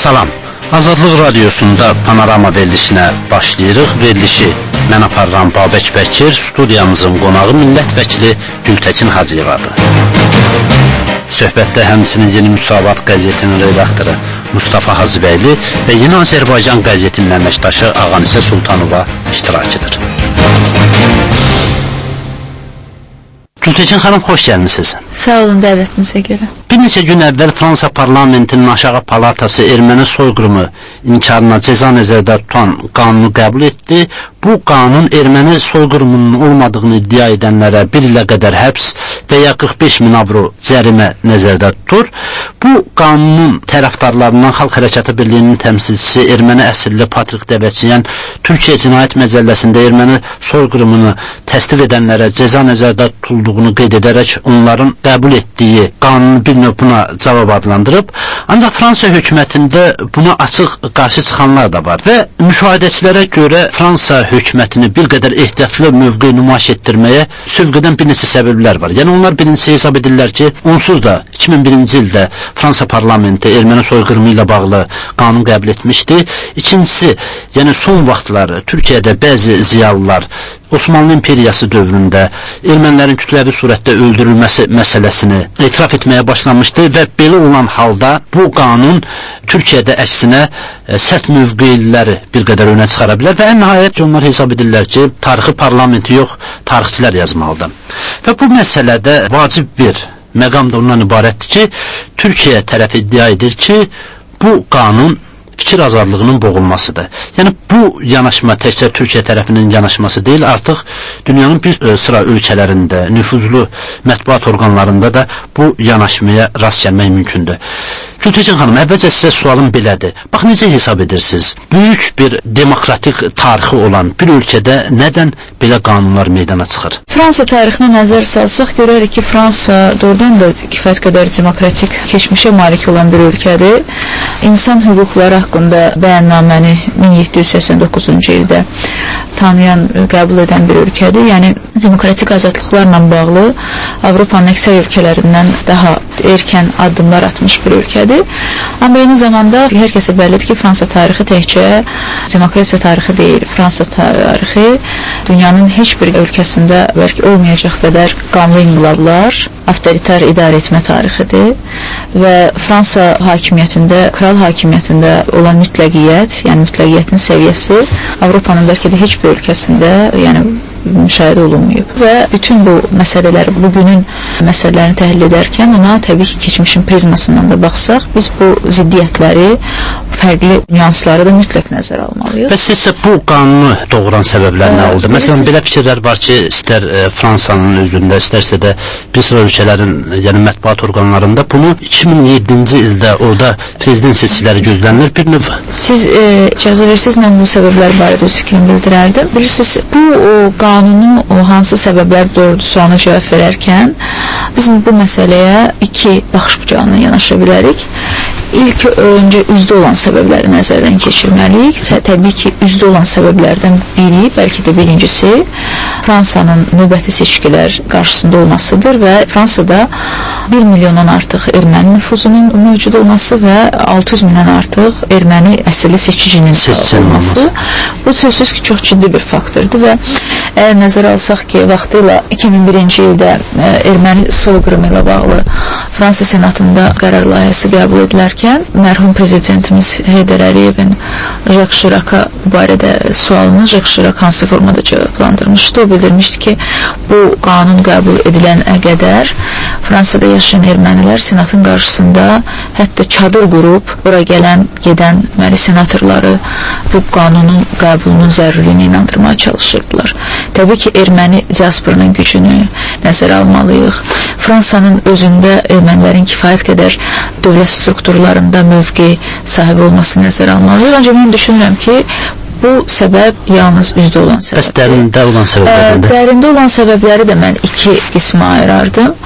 Salam, Azadlıq Radyosunda Panorama verilişinə başlayırıq. Verilişi mən aparıram Babək Bəkir, studiyamızın qonağı millət vəkili Gültəkin Hacıyevadır. Söhbətdə həmçinin Yeni Müsavat qəzetinin redaktoru Mustafa Hacıbəyli və Yeni Azərbaycan qəzetinin əməkdaşı Ağanisə Sultanova iştirak edir. Gültəkin xanım, xoş gəlmisiniz. Sağ olun dəvətinizə görə. Bir neçə gün əvvəl Fransa parlamentinin aşağı palatası erməni soyqırımı inkarına cəza nəzərdə tutan qanunu qəbul etdi. Bu qanun erməni soyqırımının olmadığını iddia edənlərə 1 ilə qədər həbs və ya 45 min avro cərimə nəzərdə tutur. Bu qanunun tərəfdarlarından Xalq Hərəkatı Birliyinin təmsilçisi erməni əsilli Patrik Dəvəçiyən Türkiyə Cinayət Məcəlləsində erməni soyqırımını təsdiq edənlərə cəza nəzərdə tutulduğunu qeyd edərək onların qəbul etdiyi qanunu bir növ buna cavab adlandırıb. Ancaq Fransa hökumətində buna açıq qarşı çıxanlar da var və müşahidəçilərə görə Fransa hökumətini bir qədər ehtiyatlı mövqe nümayiş etdirməyə sövq edən bir neçə səbəblər var. Yəni onlar birincisi hesab edirlər ki, onsuz da 2001-ci ildə Fransa parlamenti erməni soyqırımı ilə bağlı qanun qəbul etmişdi. İkincisi, yəni son vaxtlar Türkiyədə bəzi ziyalılar Osmanlı İmperiyası dövründə ermənilərin kütləvi surətdə öldürülməsi məsələsini etiraf etməyə başlamışdı və belə olan halda bu qanun Türkiyədə əksinə sərt mövqeləri bir qədər önə çıxara bilər və ən nəhayət onlar hesab edirlər ki, tarixi parlamenti yox, tarixçilər yazmalıdır. Və bu məsələdə vacib bir məqam da ondan ibarətdir ki, Türkiyə tərəf iddia edir ki, bu qanun fikir azadlığının boğulmasıdır. Yəni bu yanaşma təkcə Türkiyə tərəfinin yanaşması deyil, artıq dünyanın bir sıra ölkələrində, nüfuzlu mətbuat orqanlarında da bu yanaşmaya rast gəlmək mümkündür. Gültəkin xanım, əvvəlcə sizə sualım belədir. Bax, necə hesab edirsiniz? Böyük bir demokratik tarixi olan bir ölkədə nədən belə qanunlar meydana çıxır? Fransa tarixinə nəzər salsaq, görərik ki, Fransa doğrudan da kifayət qədər demokratik keçmişə malik olan bir ölkədir. İnsan hüquqları haqqında bəyannaməni 1789-cu ildə tanıyan, qəbul edən bir ölkədir. Yəni, demokratik azadlıqlarla bağlı Avropanın əksər ölkələrindən daha erkən addımlar atmış bir ölkədir. Amma eyni zamanda hər kəsə bəllidir ki, Fransa tarixi təkcə demokratiya tarixi deyil. Fransa tarixi dünyanın heç bir ölkəsində bəlkə olmayacaq qədər qanlı inqilablar, avtoritar idarə etmə tarixidir və Fransa hakimiyyətində, kral hakimiyyətində olan mütləqiyyət, yəni mütləqiyyətin səviyyəsi Avropanın bəlkə də heç bir ölkəsində, yəni müşahidə olunmayıb və bütün bu məsələlər, bugünün məsələlərini təhlil edərkən ona təbii ki, keçmişin prizmasından da baxsaq, biz bu ziddiyyətləri, fərqli nüansları da mütləq nəzərə almalıyıq. Və sizcə bu qanunu doğuran səbəblər nə oldu? Məsələn, belə fikirlər var ki, istər Fransanın özündə, istərsə də bir sıra ölkələrin, yəni mətbuat orqanlarında bunu 2007-ci ildə orada prezident seçkiləri gözlənilir bir növ. Siz icazə verirsiniz, mən bu səbəblər barədə öz fikrimi bildirərdim. Bilirsiniz, bu qanunu hansı səbəblər doğrudur sualına cavab verərkən biz bu məsələyə iki baxış bucağından yanaşa bilərik. İlk öncə üzdə olan səbəbləri nəzərdən keçirməliyik. Təbii ki, üzdə olan səbəblərdən biri, bəlkə də birincisi Fransanın növbəti seçkilər qarşısında olmasıdır və Fransada 1 milyondan artıq erməni nüfuzunun mövcud olması və 600 mindən artıq erməni əsilli seçicinin olması. Bu sözsüz ki, çox ciddi bir faktordur və əgər nəzərə alsaq ki, vaxtıyla 2001-ci ildə erməni soyqırımı ilə bağlı Fransa senatında qərar layihəsi qəbul edilərkən, mərhum prezidentimiz Heydər Əliyevin Jacques Chirac'a barədə sualını Jacques Chirac hansı formada cavablandırmışdı. O bildirmişdi ki, bu qanun qəbul edilənə qədər Fransada yaşayan ermənilər senatın qarşısında hətta çadır qurub, ora gələn, gedən senatorları bu qanunun qəbulunun zərurliyini inandırmaya çalışırdılar. Təbii ki, erməni diasporunun gücünü nəzərə almalıyıq. Fransanın özündə ermənilərin kifayət qədər dövlət strukturlarında mövqe sahibi olmasını nəzərə almalıyıq. Ancaq mən düşünürəm ki, bu səbəb yalnız üzdə olan səbəbdir. Bəs dərində olan səbəblərdir? Dərində olan səbəbləri də mən iki qismə ayırardım.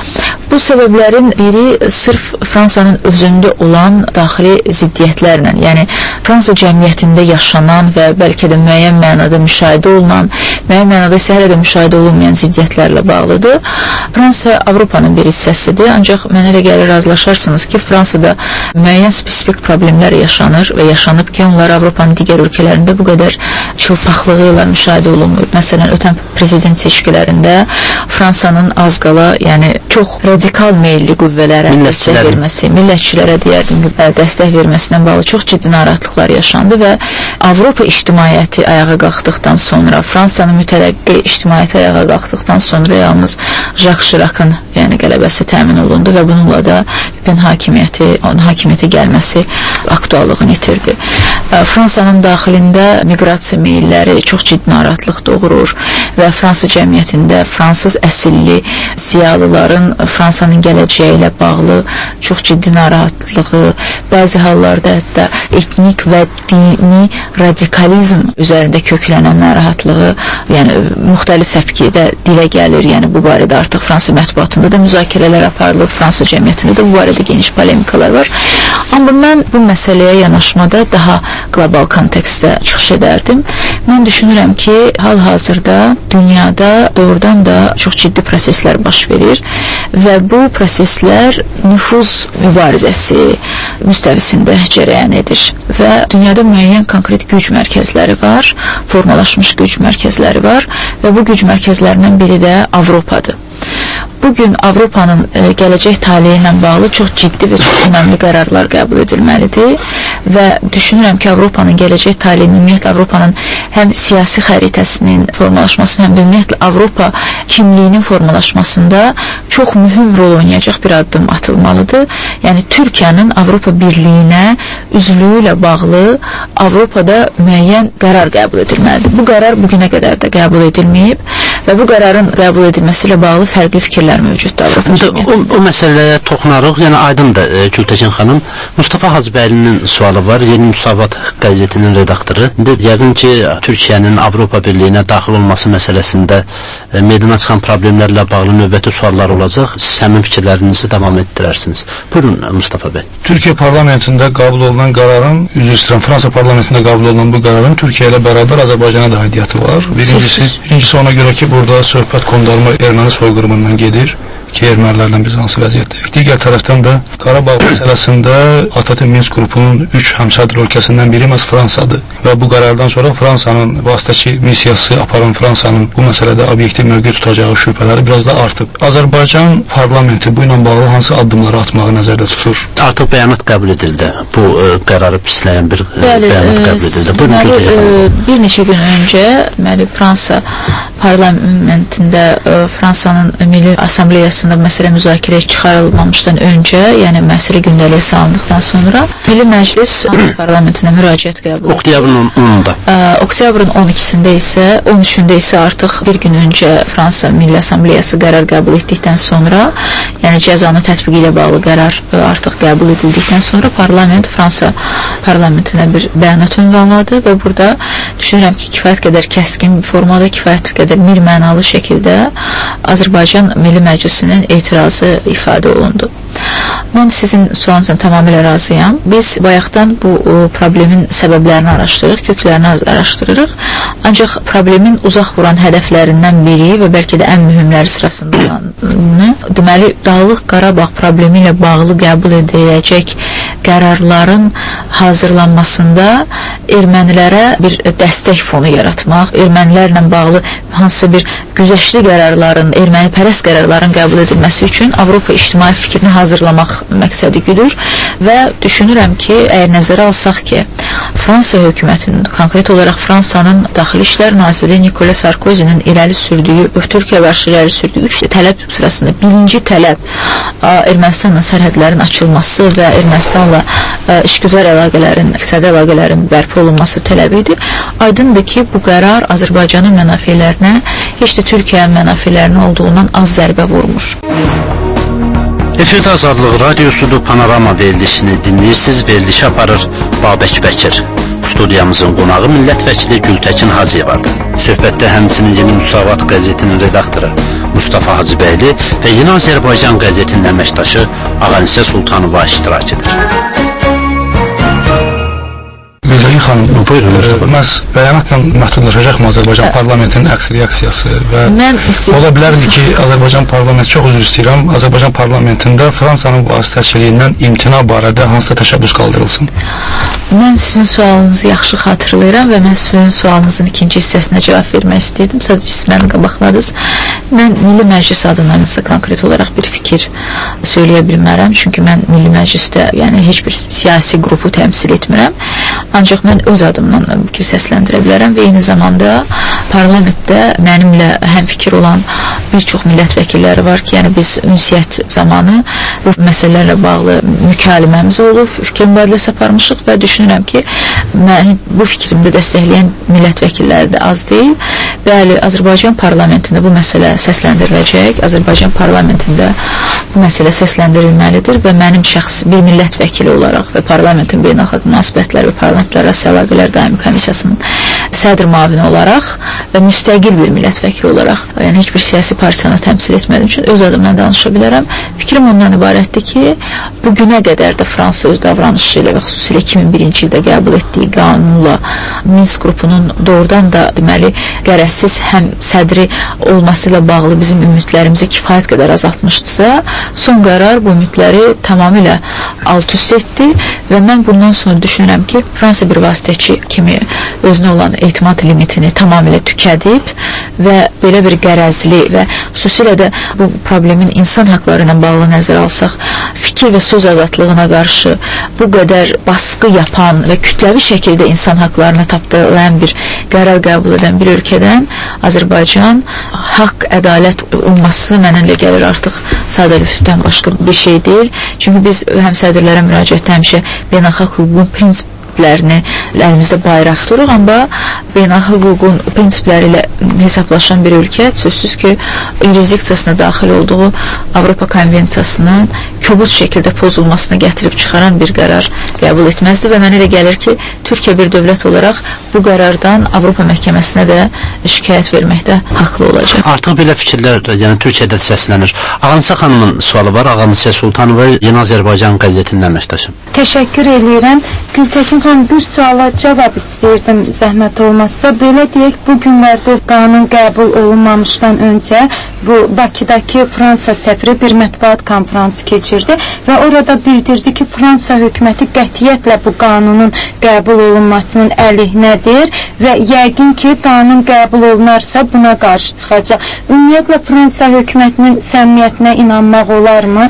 Bu səbəblərin biri sırf Fransanın özündə olan daxili ziddiyyətlərlə, yəni Fransa cəmiyyətində yaşanan və bəlkə də müəyyən mənada müşahidə olunan, müəyyən mənada isə hələ də müşahidə olunmayan ziddiyyətlərlə bağlıdır. Fransa Avropanın bir hissəsidir, ancaq mənə elə gəlir razılaşarsınız ki, Fransada müəyyən spesifik problemlər yaşanır və yaşanıb ki, onlar Avropanın digər ölkələrində bu qədər çılpaqlığı ilə müşahidə olunmur. Məsələn, ötən prezident seçkilərində Fransanın az qala, yəni çox radikal meyilli qüvvələrə dəstək verməsi, millətçilərə deyərdim, dəstək verməsindən bağlı çox ciddi narahatlıqlar yaşandı və Avropa ictimaiyyəti ayağa qalxdıqdan sonra, Fransanın mütərəqqi ictimaiyyəti ayağa qalxdıqdan sonra yalnız Jacques Chirac'ın qələbəsi təmin olundu və bununla da PEN hakimiyyətə gəlməsi aktuallığını itirdi. Fransanın daxilində miqrasiya meyilləri çox ciddi narahatlıq doğurur və Fransa cəmiyyətində fransız əsilli ziyalıların Fransanın gələcəyi ilə bağlı çox ciddi narahatlığı, bəzi hallarda hətta etnik və dini radikalizm üzərində köklənən narahatlığı, yəni müxtəlif səpkidə dilə gəlir. Yəni bu barədə artıq Fransa mətbuatında da müzakirələr aparılıb, Fransa cəmiyyətində də bu barədə geniş polemikalar var. Amma mən bu məsələyə yanaşmada daha qlobal kontekstdə çıxış edərdim. Mən düşünürəm ki, hal-hazırda dünyada doğrudan da çox ciddi proseslər baş verir və bu proseslər nüfuz mübarizəsi müstəvisində cərəyan edir və dünyada müəyyən konkret güc mərkəzləri var, formalaşmış güc mərkəzləri var və bu güc mərkəzlərindən biri də Avropadır. Bugün Avropanın gələcək taleyi ilə bağlı çox ciddi və çox önəmli qərarlar qəbul edilməlidir və düşünürəm ki, Avropanın gələcək taleyi, ümumiyyətlə Avropanın həm siyasi xəritəsinin formalaşmasının, həm də ümumiyyətlə Avropa kimliyinin formalaşmasında çox mühüm rol oynayacaq bir addım atılmalıdır. Yəni Türkiyənin Avropa Birliyinə üzvlüyü ilə bağlı Avropada müəyyən qərar qəbul edilməlidir. Bu qərar bugünə qədər də qəbul edilməyib və bu qərarın qəbul edilməsi ilə bağlı fərqli fikirlər mövcuddur Avropa cəmiyyətində. O məsələyə toxunarıq, yəni aydındır Gültəkin xanım. Mustafa Hacıbəylinin sualı var, Yeni Müsavat qəzetinin redaktoru. Yəqin ki, Türkiyənin Avropa Birliyinə daxil olması məsələsində meydana çıxan problemlərlə bağlı növbəti suallar olacaq. Siz həmin fikirlərinizi davam etdirərsiniz. Buyurun Mustafa bəy. Türkiyə parlamentində qəbul olunan qərarın, üzr istəyirəm, Fransa parlamentində qəbul olunan bu qərarın Türkiyə ilə bərabər Azərbaycana da aidiyyəti var. Birincisi ona görə ki, burada söhbət qondarma erməni soyqırımından gedir ki, ermənilərdən biz hansı vəziyyətdəyik. Digər tərəfdən də Qarabağ məsələsində ATƏT Minsk qrupunun 3 həmsədr ölkəsindən biri məhz Fransadır və bu qərardan sonra Fransanın vasitəçi missiyası aparan Fransanın bu məsələdə obyektiv mövqe tutacağı şübhələri biraz da artıb. Azərbaycan parlamenti bu ilə bağlı hansı addımları atmağı nəzərdə tutur? Artıq bəyanat qəbul edildi. Bu qərarı pisləyən bir bəyanat qəbul edildi. Buyurun. Bir neçə gün öncə Fransa parlamentində Fransanın Milli Assambleyasında məsələ müzakirəyə çıxarılmamışdan öncə, yəni məsələ gündəliyə salındıqdan sonra Milli Məclis parlamentində müraciət qəbul etdi. Oktyabrın 10-da. Oktyabrın 12-sində isə, 13-də isə artıq bir gün öncə Fransa Milli Assambleyası qərar qəbul etdikdən sonra, yəni cəzanın tətbiqi ilə bağlı qərar artıq qəbul edildikdən sonra parlament Fransa parlamentinə bir bəyanat ünvanladı və burada düşünürəm ki, kifayət qədər kəskin formada, kifayət qədər bir mənalı şəkildə Azərbaycan Milli Məclisinin etirazı ifadə olundu. Mən sizin sualınızla tamamilə razıyam. Biz bayaqdan bu problemin səbəblərini araşdırırıq, köklərini araşdırırıq. Ancaq problemin uzaq vuran hədəflərindən biri və bəlkə də ən mühümləri sırasında olanı, deməli, Dağlıq Qarabağ problemi ilə bağlı qəbul ediləcək qərarların hazırlanmasında ermənilərə bir dəstək fonu yaratmaq, ermənilərlə bağlı hansısa bir güzəştli qərarların, ermənipərəst qərarların qəbul edilməsi üçün Avropa ictimai fikrini hazırlamaq məqsədi güdür və düşünürəm ki, əgər nəzərə alsaq ki, Fransa hökumətinin, konkret olaraq Fransanın Daxili İşlər Naziri Nicolas Sarkozy'nin irəli sürdüyü, Türkiyə qarşı irəli sürdüyü 3 tələb sırasında birinci tələb Ermənistanla sərhədlərin açılması və Ermənistanla işgüzar əlaqələrin, iqtisadi əlaqələrin bərpa olunması tələbi idi. Aydındır ki, bu qərar Azərbaycanın mənafələrinə, heç də Türkiyənin mənafələrinə olduğundan az zərbə vurmur. Efirdə Azadlıq Radiosudur, Panorama verilişini dinləyirsiniz, verilişi aparır Babək Bəkir. Studiyamızın qonağı millət vəkili Gültəkin Hacıyevadır. Söhbətdə həmçinin Yeni Müsavat qəzetinin redaktoru Mustafa Hacıbəyli və Yeni Azərbaycan qəzetinin əməkdaşı Ağanisə Sultanova iştirak edir. Gözəl xanım, buyurun Mustafa. Məhz bəyanatla məhdudlaşacaqmı Azərbaycan parlamentinin əks reaksiyası və ola bilərmi ki, Azərbaycan parlamenti, çox üzr istəyirəm, Azərbaycan parlamentində Fransanın vasitəçiliyindən imtina barədə hansısa təşəbbüs qaldırılsın? Mən sizin sualınızı yaxşı xatırlayıram və mən sizin sualınızın ikinci hissəsinə cavab vermək istəyirdim. Sadəcə siz məni qabaqladınız. Mən Milli Məclis adından konkret olaraq bir fikir söyləyə bilmərəm. Çünki mən Milli Məclisdə heç bir siyasi qrupu təmsil etmirəm. Ancaq mən öz adımdan fikir səsləndirə bilərəm və eyni zamanda parlamentdə mənimlə həmfikir olan bir çox millət vəkilləri var ki, biz ünsiyyət zamanı bu məsələlərlə bağlı mükaləməmiz olub, fikir mübadiləsi aparmışıq və düşünürəm ki, mən bu fikrimdə dəstəkləyən millət vəkilləri də az deyil. Bəli, Azərbaycan parlamentində bu məsələ səsləndiriləcək, Azərbaycan parlamentində bu məsələ səsləndirilməlidir və mənim şəxsi bir millət vəkili olaraq və parlamentin beynəlxalq münasibətlər və parlamentlərarası əlaqələr daimi komissiyasının sədr müavini olaraq və müstəqil bir millət vəkili olaraq, heç bir siyasi partiyanı təmsil etmədiyim üçün öz adımdan danışa bilərəm. Fikrim ondan ibarətdir ki, bu günə qədər də Fransa öz davranışı ilə və xüsusilə 2001-ci ildə qəbul etdiyi qanunla Minsk qrupunun doğrudan da deməli qərəzsiz həm sədri olması ilə bağlı bizim ümidlərimizi kifayət qədər azaltmışdısa, son qərar bu ümidləri tamamilə alt-üst etdi və mən bundan sonra düşünürəm ki, Fransa bir vasitəçi kimi özünə olan etimad limitini tamamilə tükədib və belə bir qərəzli və xüsusilə də bu problemin insan haqları ilə bağlı nəzərə alsaq, fikir və söz azadlığına qarşı bu qədər baskı yapan və kütləvi şəkildə insan haqlarına tapdalayan bir qərar qəbul edən bir ölkədən Azərbaycan haqq, ədalət olması mənə elə gəlir artıq sadə lütfdən başqa bir şey deyil. Çünki biz həmsədrlərə müraciətdə həmişə beynəlxalq hüququn prinsiplərini əlimizdə bayraq duruq, amma beynəlxalq hüququn prinsipləri ilə hesablaşan bir ölkə sözsüz ki, yurisdiksiyasına daxil olduğu Avropa konvensiyasının kobud şəkildə pozulmasına gətirib çıxaran bir qərar qəbul etməzdi və mənə elə gəlir ki, Türkiyə bir dövlət olaraq bu qərardan Avropa məhkəməsinə də şikayət verməkdə haqlı olacaq. Artıq belə fikirlər Türkiyədə səslənir. Ağanisə xanımın sualı var. Ağanisə Sultanova, Yeni Azərbaycan qəzetinin əməkdaşı. Təşəkkür edirəm. Gültəkin xanım, bir suala cavab istəyirdim, zəhmət olmazsa. Belə deyək, bu günlərdə qanun qəbul olunmamışdan öncə bu Bakıdakı Fransa səfiri bir mətbuat konfransı keçirdi və orada bildirdi ki, Fransa hökuməti qətiyyətlə bu qanunun qəbul olunmasının əleyhinədir və yəqin ki, qanun qəbul olunarsa buna qarşı çıxacaq. Ümumiyyətlə Fransa hökumətinin səmimiyyətinə inanmaq olarmı?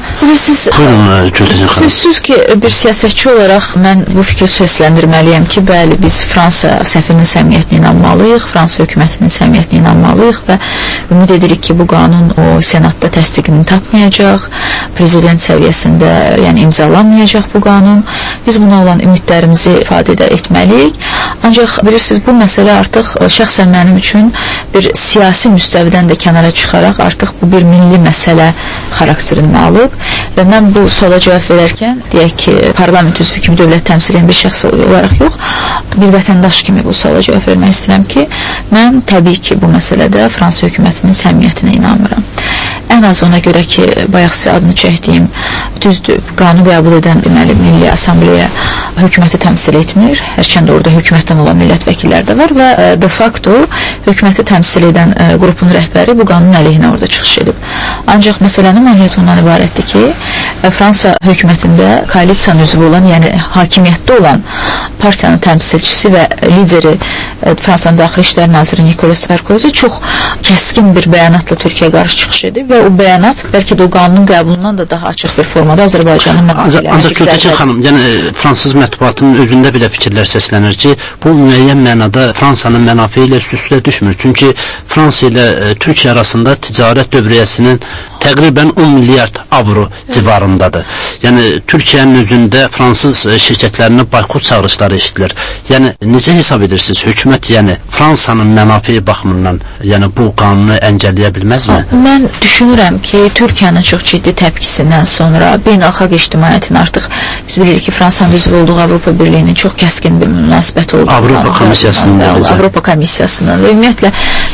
Sözsüz ki, bir siyasətçi olaraq mən bu fikri səsləndirməliyəm ki, bəli, biz Fransa səfirinin səmimiyyətinə inanmalıyıq, Fransa hökumətinin səmimiyyətinə inanmalıyıq və ümid edirik ki, bu qanun o senatda təsdiqini tapmayacaq, prezident səviyyəsində imzalanmayacaq bu qanun. Biz buna olan ümidlərimizi ifadə etməliyik. Ancaq bilirsiniz, bu məsələ artıq şəxsən mənim üçün bir siyasi müstəvidən də kənara çıxaraq artıq bu bir milli məsələ xarakterini alıb və mən bu suala cavab verərkən deyək ki, parlament üzvü kimi dövlət təmsil edən bir şəxs olaraq yox, bir vətəndaş kimi bu suala cavab vermək istəyirəm ki, mən təbii ki, bu məsələdə Fransa hökumətinin səmimiyyətinə inanmıram. Ən az ona görə ki, bayaq sizə adını çəkdiyim düzdür, qanun qəbul edən deməli Milli Assambleya hökuməti təmsil etmir, hərçəndə orada hökumətdən olan millət vəkilləri də var və de facto hökuməti təmsil edən qrupun rəhbəri bu qanunun əleyhinə orada çıxış edib. Ancaq məsələnin mahiyyəti ondan ibarətdir ki, Fransa hökumətində koalisiyanın üzvü olan, yəni hakimiyyətdə olan partiyanın təmsilçisi və lideri Fransanın Daxili İşlər Naziri Nicolas Sarkozy çox kəskin bir bəyanatla Türkiyəyə qarşı çıxış edib və o bəyanat bəlkə də o qanunun qəbulundan da daha açıq bir formada Azərbaycanın mənafelərini Ancaq Gültəkin xanım, fransız mətbuatının özündə belə fikirlər səslənir ki, bu müəyyən mənada Fransanın mənafe ilə üst-üstə düşmür. Çünki Fransa ilə Türkiyə arasında ticarət dövriyyəsinin təqribən 10 milyard avro civarındadır. Yəni, Türkiyənin özündə fransız şirkətlərinə boykot çağırışları eşidilir. Yəni, necə hesab edirsiniz? Hökumət, Fransanın mənafeyi baxımından, bu qanunu əngəlləyə bilməzmi? Mən düşünürəm ki, Türkiyənin çox ciddi təpkisindən sonra beynəlxalq ictimaiyyətin artıq biz bilirik ki, Fransanın üzvü olduğu Avropa Birliyinin çox kəskin bir münasibət olduğu Avropa Komissiyasının və ümumiyyətlə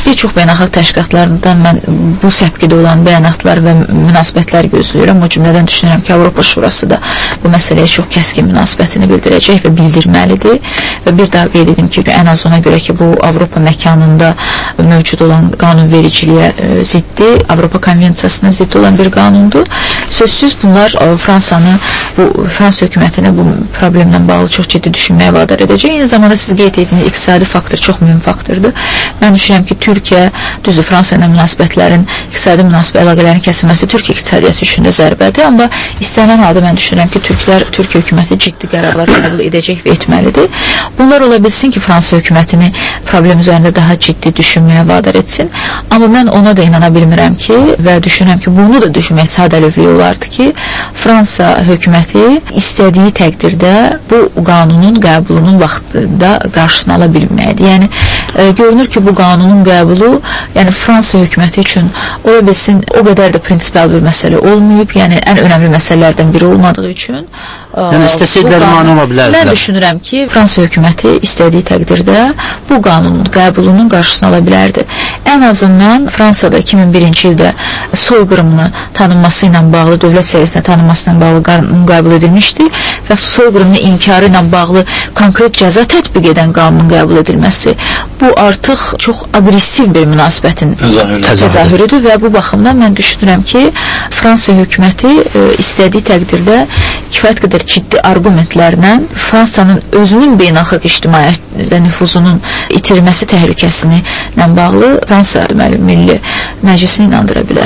Bir çox beynəlxalq təşkilatlarından mən bu səpkidə olan bəyanatlar və münasibətlər gözləyirəm. O cümlədən düşünürəm ki, Avropa Şurası da bu məsələyə çox kəskin münasibətini bildirəcək və bildirməlidir. Və bir daha qeyd edim ki, ən az ona görə ki, bu Avropa məkanında mövcud olan qanunvericiliyə ziddi, Avropa Konvensiyasına ziddi olan bir qanundur. Sözsüz bunlar Fransanı, Fransa hökumətini bu problemlə bağlı çox ciddi düşünməyə vadar edəcək. Eyni zamanda siz qeyd etdiyiniz iqtisadi faktor çox mühüm faktordur. Mən düşünürəm ki, Türkiyə, düzdür, Fransa ilə münasibətlərin, iqtisadi münasibət əlaqələrin kəsilməsi Türkiyə iqtisadiyyatı üçün də zərbədir, amma istənilən halda mən düşünürəm ki, Türkiyə hökuməti ciddi qərarlar qəbul edəcək və etməlidir. Bunlar ola bilsin ki, Fransa hökumətini problem üzərində daha ciddi düşünməyə vadar etsin, amma mən ona da inana bilmirəm ki, və düşünürəm ki, bunu da düşünmək sadəlövlük olardı ki, Fransa hökuməti istədiyi təqdirdə bu qanunun qəbulunun vaxtında qarşısını ala bilməkdir. Yəni, görünür ki, bu qanunun qəbulu, yəni Fransa hökuməti üçün ola bilsin, o qədər də prinsipal bir məsələ olmayıb, yəni ən önəmli məsələlərdən biri olmadığı üçün yəni istəsəkləri mane ola bilərdilər. Mən düşünürəm ki, Fransa hökuməti istədiyi təqdirdə bu qanunun qəbulunun qarşısını ala bilərdi. Ən azından Fransada 2001-ci ildə soyqırımını tanınması ilə bağlı, dövlət səviyyəsində tanınması ilə bağlı qanun qəbul edilmişdi və soyqırımını inkarı ilə bağlı konkret cəza tətbiq edən qanunun qəbul edilməsi bu artıq çox aqressiv bir münasibətin təzahürüdür və bu baxımdan mən düşünürəm ki, Fransa hökuməti istədiyi təqdirdə kifayət qədər ciddi argumentlərlə Fransanın özünün beynəlxalq ictimaiyyətdə nüfuzunun itirməsi təhlükəsini ilə bağlı Fransa Milli Məclisini inandıra bilər.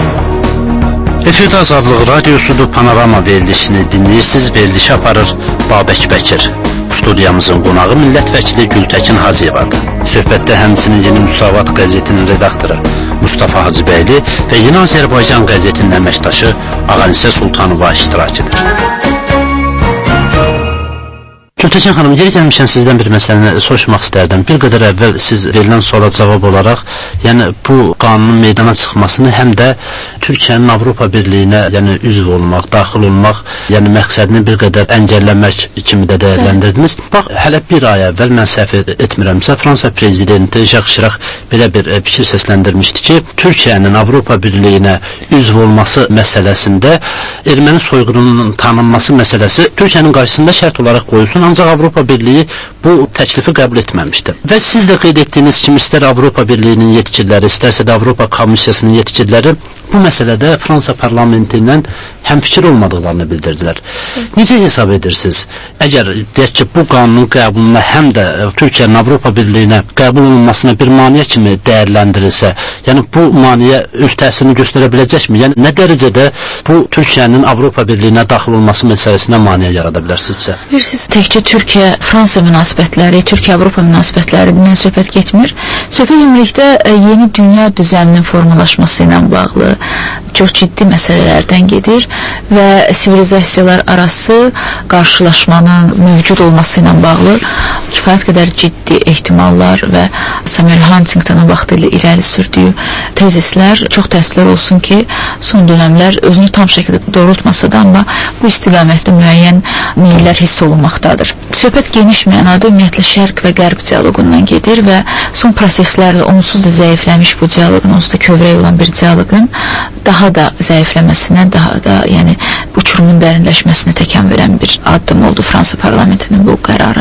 Efirdə Azadlıq Radiosudur, Panorama verilişini dinləyirsiniz, verilişi aparır Babək Bəkir. Studiyamızın qonağı millət vəkili Gültəkin Hacıyevadır. Söhbətdə həmçinin Yeni Müsavat qəzetinin redaktoru Mustafa Hacıbəyli və Yeni Azərbaycan qəzetinin əməkdaşı Ağanisə Sultanova iştirak edir. Gültəkin xanım, yeri gəlmişən sizdən bir məsələni soruşmaq istərdim. Bir qədər əvvəl siz verilən suala cavab olaraq, yəni bu qanunun meydana çıxmasını həm də Türkiyənin Avropa Birliyinə, yəni üzv olmaq, daxil olmaq, yəni məqsədini bir qədər əngəlləmək kimi də dəyərləndirdiniz. Bax, hələ bir ay əvvəl mən səhv etmirəmsə, Fransa prezidenti Jacques Chirac belə bir fikir səsləndirmişdi ki, Türkiyənin Avropa Birliyinə üzv olması məsələsində erməni soyqırımının tanınması məsələsi Türkiyənin qarşısında şərt olaraq qoyulsun, ancaq Avropa Birliyi bu təklifi qəbul etməmişdir. Və siz də qeyd etdiyiniz kimi, istər Avropa Birliyinin yetkililəri, istərsə də Avropa Komissiyasının yetkililəri bu məsələdə Fransa parlamenti ilə həmfikir olmadıqlarını bildirdilər. Necə hesab edirsiniz? Əgər deyək ki, bu qanunun qəbuluna həm də Türkiyənin Avropa Birliyinə qəbul olunmasına bir maneə kimi dəyərləndirilsə, yəni bu maneə öz təsirini göstərə biləcəkmi? Yəni nə dərəcədə bu Türkiyənin Avropa Birliyinə daxil olması məsələsinə maneə yarada bilər sizcə? Bilirsiniz, təkcə Türkiyə-Fransa münasibətləri, Türkiyə-Avropa münasibətlərindən söhbət getmir. Söhbət ümumilikdə yeni dünya düzəninin formalaşması ilə bağlı çox ciddi məsələlərdən gedir və sivilizasiyalar arası qarşılaşmanın mövcud olması ilə bağlı kifayət qədər ciddi ehtimallar və Samuel Huntington'un vaxtı ilə irəli sürdüyü tezislər çox təəssüflər olsun ki, son dönəmlər özünü tam şəkildə doğrultmasa da, amma bu istiqamətdə müəyyən meyillər hiss olunmaqdadır. Söhbət geniş mənada ümumiyyətlə şərq və qərb dialoqundan gedir və son proseslərlə onsuz da zəifləmiş bu dialoqun, onsuz da kövrək olan bir dialoqun daha da zəifləməsinə, daha da yəni uçurumun dərinləşməsinə təkan verən bir addım oldu Fransa parlamentinin bu qərarı.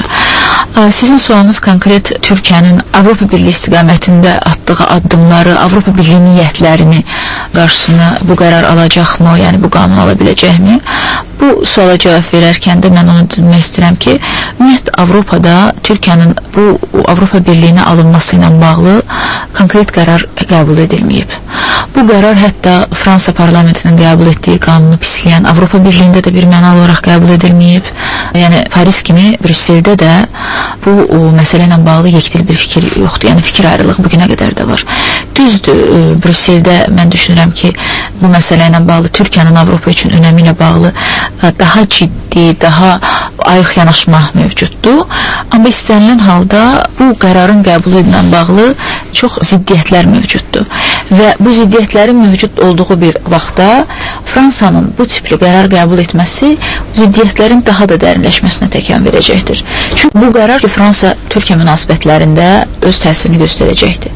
Sizin sualınız konkret Türkiyənin Avropa Birliyi istiqamətində atdığı addımları, Avropa Birliyi niyyətlərini qarşısını bu qərar alacaqmı, yəni bu qanun ala biləcəkmi? Bu suala cavab verərkən də mən onu demək istəyirəm ki, ümumiyyətlə Avropada Türkiyənin bu Avropa Birliyinə alınması ilə bağlı konkret qərar qəbul edilməyib. Bu qərar hətta Fransa parlamentinin qəbul etdiyi qanunu pisləyən Avropa Birliyində də bir mənalı olaraq qəbul edilməyib. Yəni Paris kimi Brüsseldə də bu məsələ ilə bağlı yekdil bir fikir yoxdur. Yəni fikir ayrılığı bugünə qədər də var. Düzdür, Brüsseldə mən düşünürəm ki, bu məsələ ilə bağlı Türkiyənin Avropa üçün önəmi ilə bağlı daha ciddi, daha ayıq yanaşma mövcuddur. Amma istənilən halda bu qərarın qəbulu ilə bağlı çox ziddiyyətlər mövcuddur. Və bu ziddiyyətlərin mövcud olduğu bir vaxtda Fransanın bu tipli qərar qəbul etməsi ziddiyyətlərin daha da dərinləşməsinə təkan verəcəkdir. Çünki bu qərar Fransa-Türkiyə münasibətlərində öz təsirini göstərəcəkdir. Biz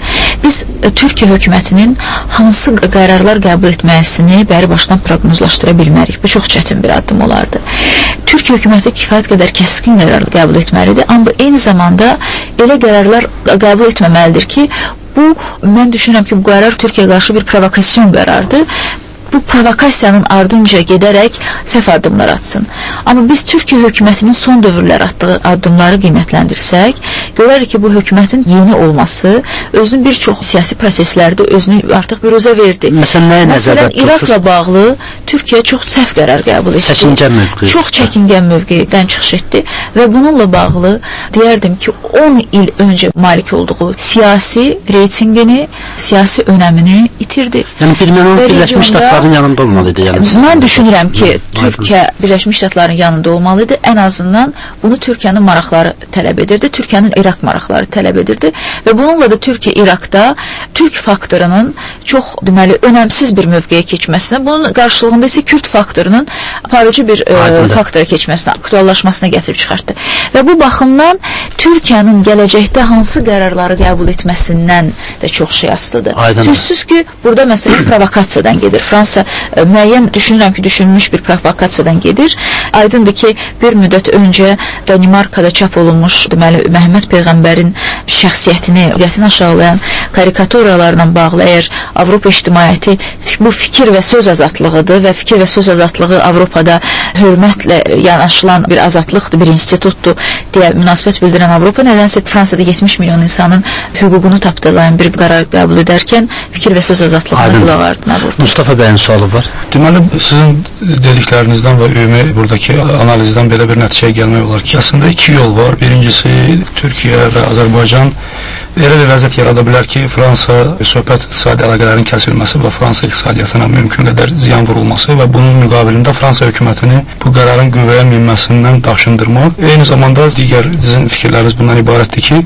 biz Türkiyə hökumətinin hansı qərarlar qəbul etməsini bəri başdan proqnozlaşdıra bilmərik. Bu çox çətin bir addım olardı. Türkiyə hökuməti kifayət qədər kəskin qərar qəbul etməlidir, amma eyni zamanda elə qərarlar qəbul etməməlidir ki, bu, mən düşünürəm ki, bu qərar Türkiyəyə qarşı bir provokasyon qərardır. Bu provokasiyanın ardınca gedərək səhv addımlar atsın. Amma biz Türkiyə hökumətinin son dövrlər atdığı addımları qiymətləndirsək, görərik ki, bu hökumətin yeni olması özünün bir çox siyasi proseslərdə özünü artıq büruzə verdi. Məsələn, İraqla bağlı Türkiyə çox səhv qərar qəbul etdi. Çəkingən mövqe. Çox çəkingən mövqedən çıxış etdi və bununla bağlı deyərdim ki, 10 il öncə malik olduğu siyasi reytingini, siyasi önəmini itirdi. Yəni, Birləşmiş Ştatların yanında olmalıydı. Mən düşünürəm ki, Türkiyə Birləşmiş Ştatların yanında olmalıydı. Ən azından bunu Türkiyənin maraqları tələb edirdi. Türkiyənin İraq maraqları tələb edirdi və bununla da Türkiyə İraqda Türk faktorunun çox, deməli, önəmsiz bir mövqeyə keçməsinə, bunun qarşılığında isə Kürt faktorunun aparıcı bir faktora keçməsinə, aktuallaşmasına gətirib çıxartdı. Və bu baxımdan Türkiyənin gələcəkdə hansı qərarları qəbul etməsindən də çox şey asılıdır. Sözsüz ki, burada məsələn provokasiyadan gedir. Fransa müəyyən düşünürəm ki, düşünülmüş bir provokasiyadan gedir. Aydındır ki, bir müddət öncə Danimarkada çap olunmuş, deməli, Məhəmməd Peyğəmbərin şəxsiyyətini, qətini aşağılayan karikaturalarla bağlı, əgər Avropa ictimaiyyəti bu fikir və söz azadlığıdır və fikir və söz azadlığı Avropada hörmətlə yanaşılan bir azadlıqdır, bir institutdur deyə münasibət bildirən Avropa nədənsə Fransada 70 milyon insanın hüququnu tapdalayan bir qərar qəbul edərkən fikir və söz azadlığına qulaq ardına vurdu. Mustafa bəyin sualı var. Deməli, sizin dediklərinizdən və ümumi buradakı analizdən belə bir nəticəyə gəlmək olar ki, əslində iki yol var. Birincisi, Türkiyə və Azərbaycan elə bir vəziyyət yarada bilər ki, Fransa söhbət iqtisadi əlaqələrin kəsilməsi və Fransa iqtisadiyyatına mümkün qədər ziyan vurulması və bunun müqabilində Fransa hökumətini bu qərarın qüvvəyə minməsindən daşındırmaq. Eyni zamanda digər sizin fikirləriniz bundan ibarətdir ki,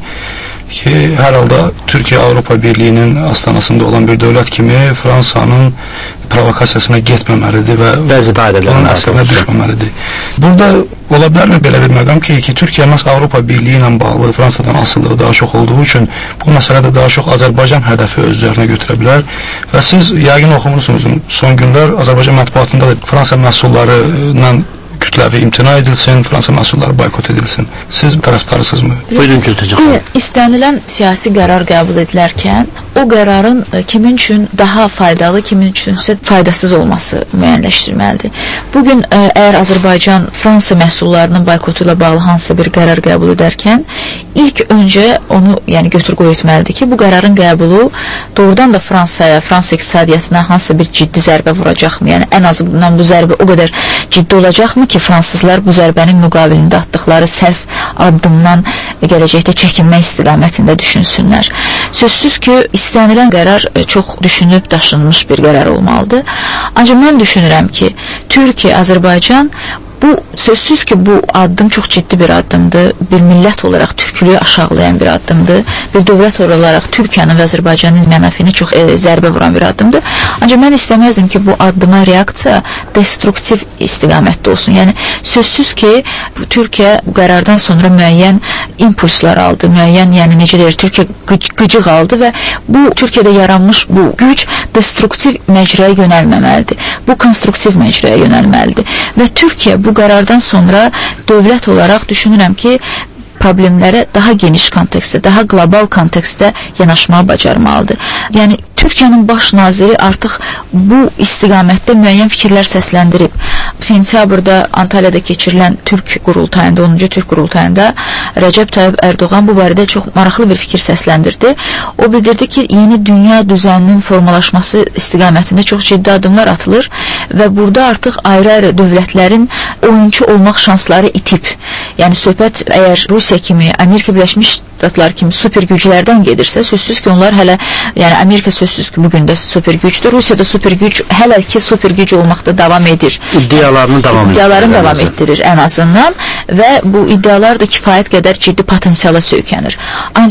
hər halda Türkiyə Avropa Birliyinin astanasında olan bir dövlət kimi Fransanın provokasiyasına getməməlidir və bunun əsərinə düşməməlidir. Burada ola bilərmi belə bir məqam ki, Türkiyə məhz Avropa Birliyi ilə bağlı Fransadan asılılığı daha çox olduğu üçün bu məsələdə daha çox Azərbaycan hədəfi öz üzərinə götürə bilər və siz yəqin oxumursunuz, son günlər Azərbaycan mətbuatında da Fransa məhsullarından kütləvi imtina edilsin, Fransa məhsulları boykot edilsin. Siz tərəfdarısınızmı? Buyurun Gültəcə. İstənilən siyasi qərar qəbul edilərkən o qərarın kimin üçün daha faydalı, kimin üçünsə faydasız olması müəyyənləşdirməlidir. Bugün əgər Azərbaycan Fransa məhsullarının boykotu ilə bağlı hansısa bir qərar qəbul edərkən ilk öncə onu götür qoy etməlidir ki, bu qərarın qəbulu doğrudan da Fransaya, Fransa iqtisadiyyatına hansısa bir ciddi zərbə vuracaqmı? Yəni ən azından bu zərbə o qədər ciddi olacaqmı ki, fransızlar bu zərbənin müqabilində atdıqları sərf addımdan gələcəkdə çəkinmək istiqamətində düşünsünlər. Sözsüz ki, istənilən qərar çox düşünüb daşınmış bir qərar olmalıdır. Ancaq mən düşünürəm ki, Türkiyə, Azərbaycan bu sözsüz ki, bu addım çox ciddi bir addımdır. Bir millət olaraq türkülüyü aşağılayan bir addımdır. Bir dövlət olaraq Türkiyənin və Azərbaycanın mənafini çox zərbə vuran bir addımdır. Ancaq mən istəməzdim ki, bu addıma reaksiya destruktiv istiqamətdə olsun. Yəni, sözsüz ki, Türkiyə qərardan sonra müəyyən impulslar aldı, müəyyən, necə deyir, Türkiyə qıcıq aldı və bu Türkiyədə yaranmış bu güc destruktiv məcrəyə yönəlməməlidir. Bu konstruktiv məcrəyə yönəlməlidir. Və Türkiyə bu qərardan sonra dövlət olaraq düşünürəm ki, problemlərə daha geniş kontekstdə, daha qlobal kontekstdə yanaşmağı bacarmalıdır. Yəni, Türkiyənin baş naziri artıq bu istiqamətdə müəyyən fikirlər səsləndirib. Sentyabrda Antalyada keçirilən Türk qurultayında, 10-cu Türk qurultayında Rəcəb Tayyib Ərdoğan bu barədə çox maraqlı bir fikir səsləndirdi. O bildirdi ki, yeni dünya düzəninin formalaşması istiqamətində çox ciddi addımlar atılır və burada artıq ayrı-ayrı dövlətlərin oyunçu olmaq şansları itib. Yəni, söhbət əgər Rusiya kimi, Amerika Birləşmiş Ştatlar kimi super güclərdən gedirsə, sözsüz ki, onlar hələ, Amerika sözsüz ki, bugün də super gücdür. Rusiyada super güc hələ ki super güc olmaqda davam edir. İddialarını davam etdirir ən azından və bu iddialar da kifayət qədər ciddi potensiala söykənir. Ancaq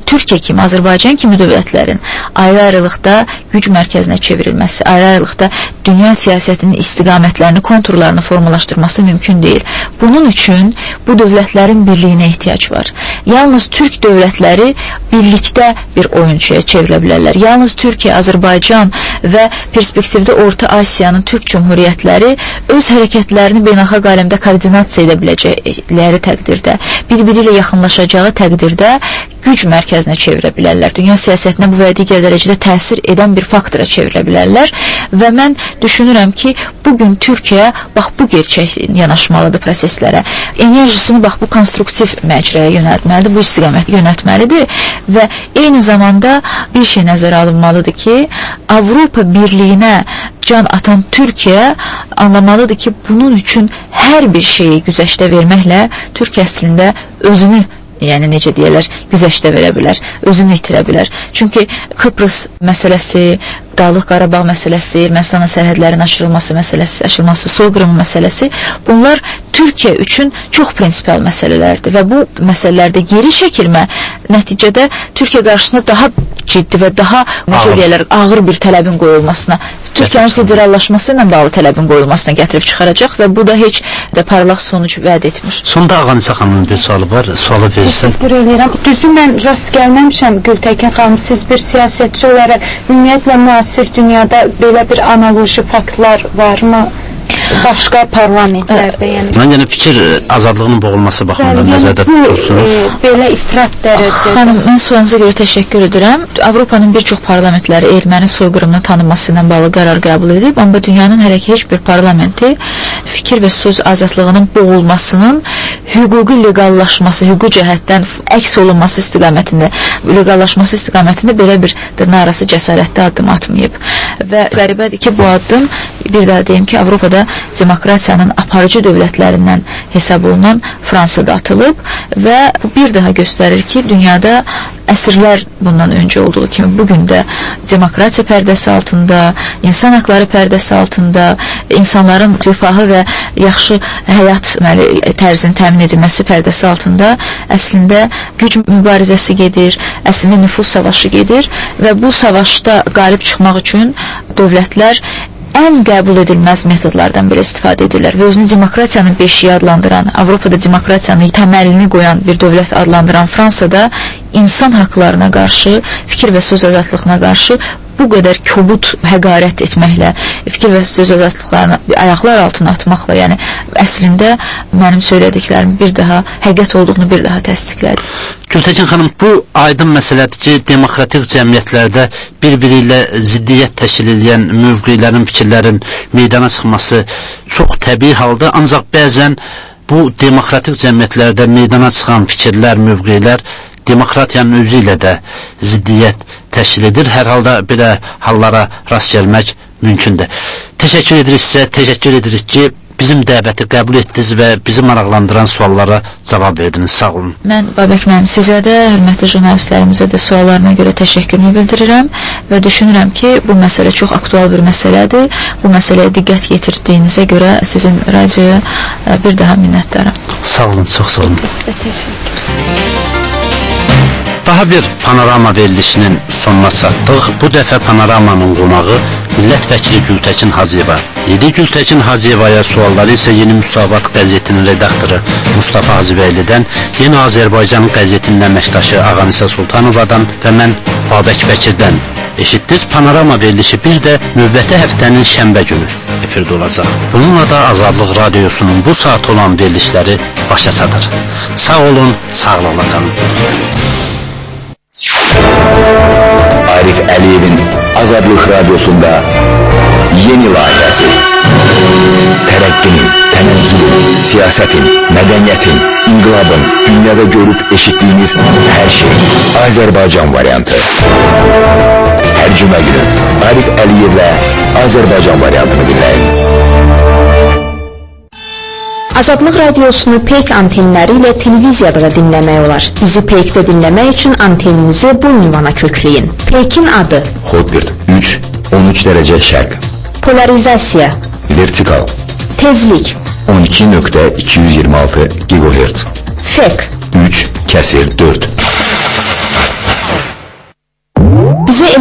Türkiyə kimi, Azərbaycan kimi dövlətlərin ayrı-ayrılıqda güc mərkəzinə çevrilməsi, ayrı-ayrılıqda dünya siyasətinin istiqamətlərini, konturlarını formalaşdırması mümkün deyil. Bunun üçün bu dövlətlərin birliyinə ehtiyac var. Yalnız Türk dövlətləri birlikdə bir oyunçuya çevrilə bilərlər. Yalnız Türkiyə, Azərbaycan və perspektivdə Orta Asiyanın Türk Cumhuriyyətləri öz hərəkətlərini beynəlxalq aləmdə koordinasiya edə biləcəkləri təqdirdə, bir-biri ilə yaxınlaşacağı təqdirdə güc mərkəzinə çevirə bilərlər. Dünya siyasətinə bu və digər dərəcədə təsir edən bir faktora çevirə bilərlər və mən düşünürəm ki, bugün Türkiyə bax bu gerçək yanaşmalıdır proseslərə. Enerjisini bax bu konstruktiv məcrəyə yönəltməlidir, bu istiqamət yönəltməlidir və eyni zamanda bir şey nəzərə alınmalıdır ki, Avropa Birliyinə can atan Türkiyə anlamalıdır ki, bunun üçün hər bir şeyi güzəştə verməklə Türkiyə əslində özünü, yəni necə deyirlər, güzəştə verə bilər, özünü itirə bilər. Çünki Kıbrıs məsələsi, Dağlıq Qarabağ məsələsi, Ermənistanın sərhədlərin aşılması, soyqırımı məsələsi, bunlar Türkiyə üçün çox prinsipal məsələlərdir və bu məsələlərdə geri çəkilmə nəticədə Türkiyə qarşısında daha ciddi və daha ağır bir tələbin qoyulmasına, Türkiyənin federallaşması ilə bağlı tələbin qoyulmasına gətirib çıxaracaq və bu da heç də parlaq sonuc vəd etmir. Sonda Ağanisa xanımın bir sualı var, sualı verirsən. Təşəkkür edirəm. Düzü mən rast gəlməmişəm Gültəkin xanım, siz bir siyasətçi olaraq ümumiyyətlə müasir dünyada belə bir analoji faktlar varmı? Başqa parlamentlərdə, yəni. Mən yəni fikir azadlığının boğulması baxımından nəzərdə tutursunuz. Belə ifrat dərəcədə. Xanım, mən sualınıza görə təşəkkür edirəm. Avropanın bir çox parlamentləri erməni soyqırımının tanınması ilə bağlı qərar qəbul edib, amma dünyanın hələ ki heç bir parlamenti fikir və söz azadlığının boğulmasının hüquqi legallaşması, hüquqi cəhətdən əks olunması istiqamətində, legallaşması istiqamətində belə bir dırnaqarası cəsarətli addım atmayıb. Və qəribədir ki, bu addım, bir daha deyim ki, Avropada demokratiyanın aparıcı dövlətlərindən hesab olunan Fransada atılıb və bu bir daha göstərir ki, dünyada əsrlər bundan öncə olduğu kimi bugün də demokratiya pərdəsi altında, insan haqları pərdəsi altında, insanların rifahı və yaxşı həyat tərzinin təmin edilməsi pərdəsi altında əslində güc mübarizəsi gedir, əslində nüfuz savaşı gedir və bu savaşda qalib çıxmaq üçün dövlətlər ən qəbul edilməz metodlardan belə istifadə edirlər və özünü demokratiyanın beşiyi adlandıran, Avropada demokratiyanın təməlini qoyan bir dövlət adlandıran Fransada insan haqlarına qarşı, fikir və söz azadlığına qarşı bu qədər kobud həqarət etməklə, fikir və söz azadlıqlarını ayaqlar altına atmaqla, yəni əslində mənim söylədiklərim bir daha həqiqət olduğunu bir daha təsdiqlədi. Gültəkin xanım, bu aydın məsələdir ki, demokratik cəmiyyətlərdə bir-biri ilə ziddiyyət təşkil edən mövqelərin, fikirlərin meydana çıxması çox təbii halda, ancaq bəzən bu demokratik cəmiyyətlərdə meydana çıxan fikirlər, mövqelər demokratiyanın özü ilə də ziddiyyət təşkil edir. Hər halda belə hallara rast gəlmək mümkündür. Təşəkkür edirik sizə, təşəkkür edirik ki, bizim dəvəti qəbul etdiniz və bizi maraqlandıran suallara cavab verdiniz. Sağ olun. Mən Babək müəllim, sizə də, hörmətli jurnalistlərimizə də suallarına görə təşəkkürümü bildirirəm və düşünürəm ki, bu məsələ çox aktual bir məsələdir. Bu məsələyə diqqət yetirdiyinizə görə sizin radioya bir daha minnətdaram. Sağ olun, çox sağ olun. Sizə təşəkkür. Daha bir panorama verilişinin sonuna çatdıq. Bu dəfə panoramanın qonağı millət vəkili Gültəkin Hacıyeva idi. Gültəkin Hacıyevaya sualları isə Yeni Müsavat qəzetinin redaktoru Mustafa Hacıbəylidən, Yeni Azərbaycan qəzetinin əməkdaşı Ağanisa Sultanovadan və mən Babək Bəkirdən eşitdiniz. Panorama verilişi bir də növbəti həftənin şənbə günü efirdə olacaq. Bununla da Azadlıq Radiosunun bu saat olan verilişləri başa çatır. Sağ olun, sağlıqla qalın. Arif Əliyevin Azadlıq Radyosunda yeni layihəsi. Tərəqqinin, tənəzzülün, siyasətin, mədəniyyətin, inqilabın, dünyada görüb eşitdiyiniz hər şey. Azərbaycan variantı. Hər cümə günü Arif Əliyevlə Azərbaycan variantını dinləyin. Azadlıq Radiosunu Peyk antenləri ilə televiziyada da dinləmək olar. Bizi Peykdə dinləmək üçün anteninizi bu ünvana kökləyin. Peykin adı: Hotbird 3-13 dərəcə şərq. Polarizasiya: Vertikal. Tezlik: 12.226 GHz. Fek: 3/4.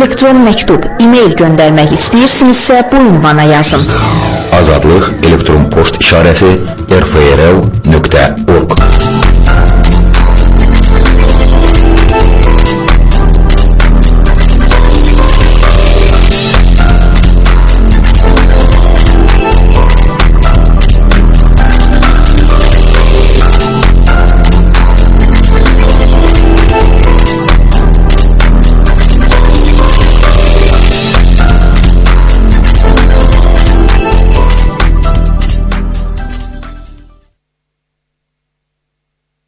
elektron məktub, e-mail göndərmək istəyirsinizsə bu ünvana yazın. Azadlıq elektron poçt işarəsi rfrl.org